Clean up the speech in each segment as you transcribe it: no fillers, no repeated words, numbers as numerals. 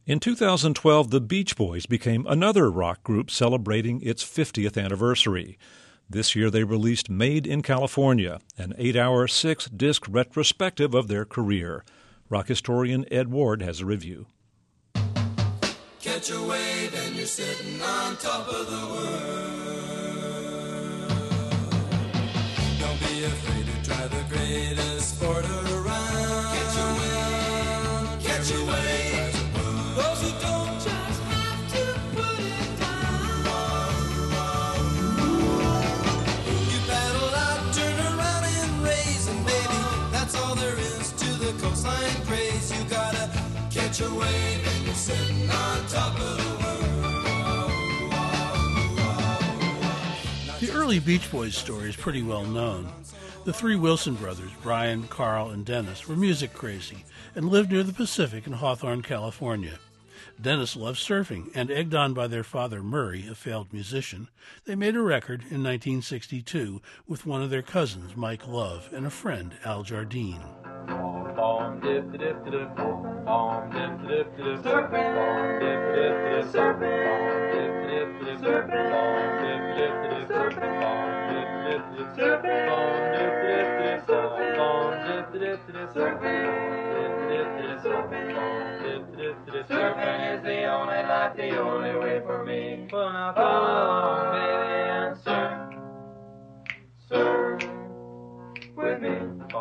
In 2012, the Beach Boys became another rock group celebrating its 50th anniversary. This year they released Made in California, an 8-hour, 6-disc retrospective of their career. Rock historian Ed Ward has a review. Catch a wave and you're sitting on top of the world. Don't be afraid to try the greatest sport around. Catch a wave, catch a wave. Those who don't just have to put it down. You paddle out, turn around and raise, and baby, that's all there is to the coastline craze. You gotta catch a wave and you're sitting on top of the world. The early Beach Boys story is pretty well known. The three Wilson brothers, Brian, Carl, and Dennis, were music crazy and lived near the Pacific in Hawthorne, California. Dennis loved surfing, and egged on by their father Murray, a failed musician, they made a record in 1962 with one of their cousins, Mike Love, and a friend, Al Jardine. Surfing is the only life, the only way for me. Well, now come along, baby, and surf with me.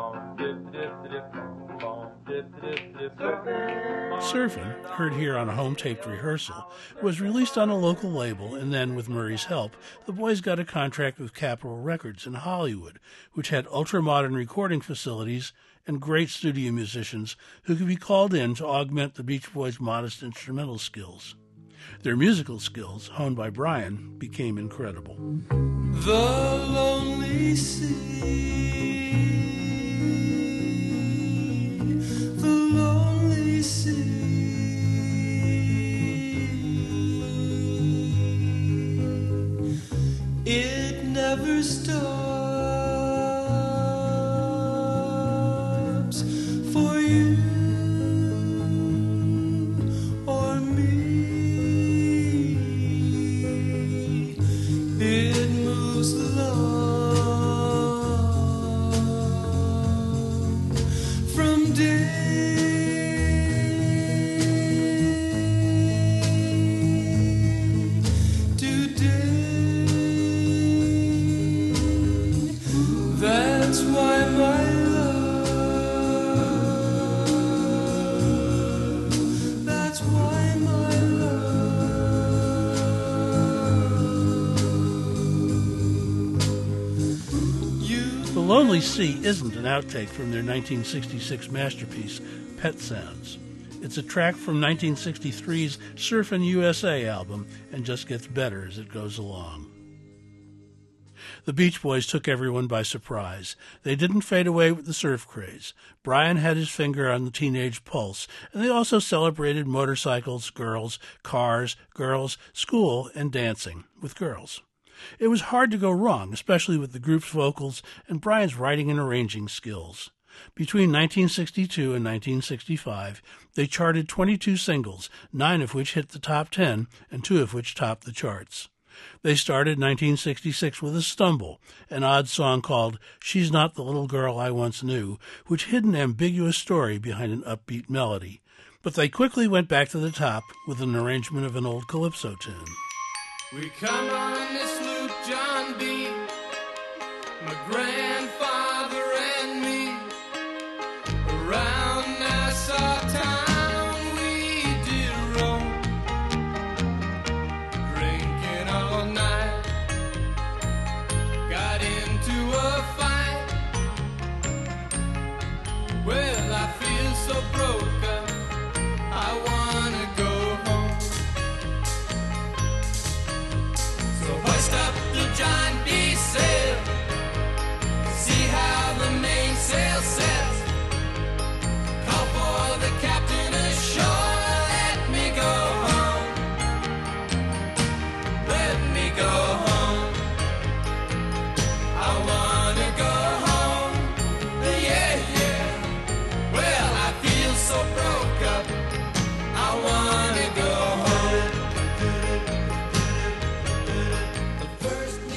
Surfin', heard here on a home-taped rehearsal, was released on a local label, and then, with Murray's help, the boys got a contract with Capitol Records in Hollywood, which had ultra-modern recording facilities and great studio musicians who could be called in to augment the Beach Boys' modest instrumental skills. Their musical skills, honed by Brian, became incredible. The lonely sea, the lonely sea. It never stops for you or me. It moves along from day to day. That's why my love, that's why my love. The Lonely Sea isn't an outtake from their 1966 masterpiece, Pet Sounds. It's a track from 1963's Surfin' USA album and just gets better as it goes along. The Beach Boys took everyone by surprise. They didn't fade away with the surf craze. Brian had his finger on the teenage pulse, and they also celebrated motorcycles, girls, cars, girls, school, and dancing with girls. It was hard to go wrong, especially with the group's vocals and Brian's writing and arranging skills. Between 1962 and 1965, they charted 22 singles, 9 of which hit the top 10 and 2 of which topped the charts. They started 1966 with A Stumble, an odd song called She's Not the Little Girl I Once Knew, which hid an ambiguous story behind an upbeat melody. But they quickly went back to the top with an arrangement of an old calypso tune. We come on this sloop, John B., my grandfather and me, around Nassau town we did roam, drinking all night, got into a fight. Well, I feel so broken, I wanna go home. So hoist up the John B. sail, see how the mainsail sets, call for the captain.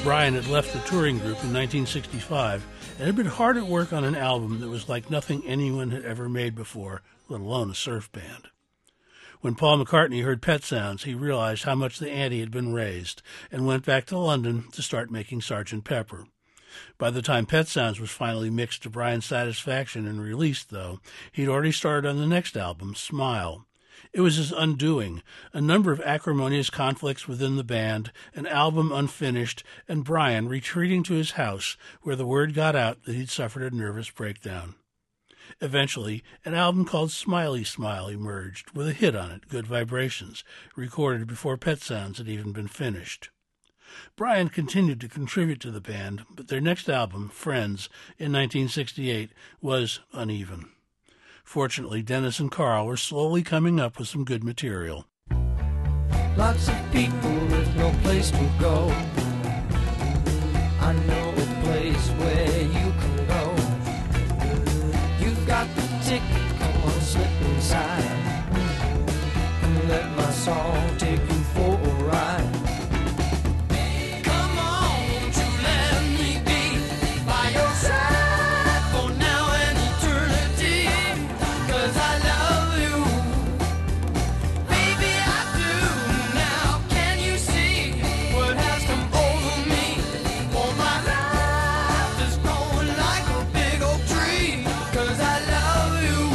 Brian had left the touring group in 1965 and had been hard at work on an album that was like nothing anyone had ever made before, let alone a surf band. When Paul McCartney heard Pet Sounds, he realized how much the ante had been raised and went back to London to start making Sgt. Pepper. By the time Pet Sounds was finally mixed to Brian's satisfaction and released, though, he'd already started on the next album, Smile. It was his undoing, a number of acrimonious conflicts within the band, an album unfinished, and Brian retreating to his house where the word got out that he'd suffered a nervous breakdown. Eventually, an album called Smiley Smile emerged, with a hit on it, Good Vibrations, recorded before Pet Sounds had even been finished. Brian continued to contribute to the band, but their next album, Friends, in 1968, was uneven. Fortunately, Dennis and Carl were slowly coming up with some good material. Lots of people with no place to go. I know a place where you can go. You've got the ticket, come on, slip inside and let my song take you for a ride. Come on, won't you let me be by your side for now and eternity? 'Cause I love you, baby, I do. Now can you see what has come over me? For my life is growing like a big oak tree. 'Cause I love you,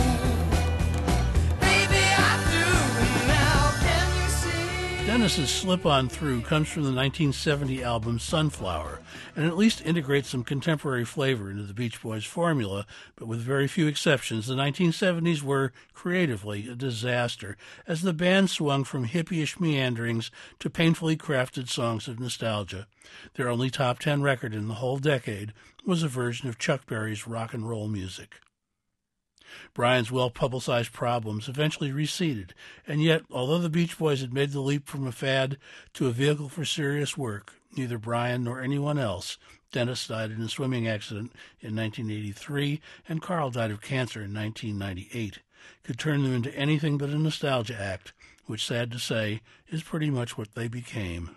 baby, I do. Now can you see? Dennis's Slip On Through comes from the 1970 album Sunflower, and at least integrates some contemporary flavor into the Beach Boys formula, but with very few exceptions, the 1970s were, creatively, a disaster, as the band swung from hippie-ish meanderings to painfully crafted songs of nostalgia. Their only top 10 record in the whole decade was a version of Chuck Berry's rock and roll music. Brian's well-publicized problems eventually receded, and yet, although the Beach Boys had made the leap from a fad to a vehicle for serious work, neither Brian nor anyone else, Dennis died in a swimming accident in 1983, and Carl died of cancer in 1998, could turn them into anything but a nostalgia act, which, sad to say, is pretty much what they became.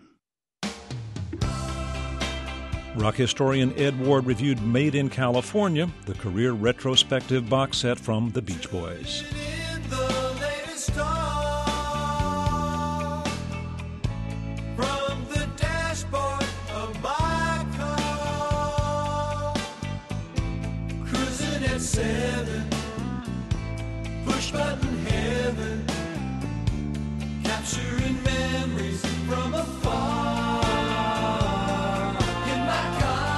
Rock historian Ed Ward reviewed Made in California, the career retrospective box set from the Beach Boys. In the latest star, from the dashboard of my car, cruising at 7, push button heaven, capturing memories from afar. In my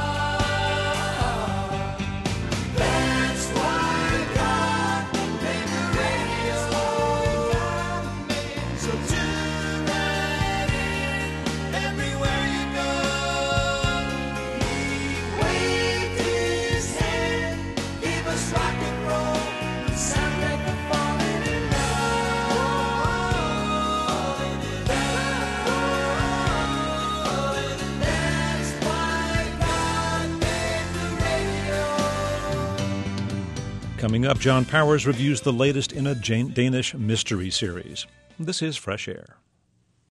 car, that's why God made the radio. So tune right in everywhere you go. He waved his hand, gave us rock and roll, sound like we're falling in love. That's why God made the radio. Coming up, John Powers reviews the latest in a Danish mystery series. This is Fresh Air.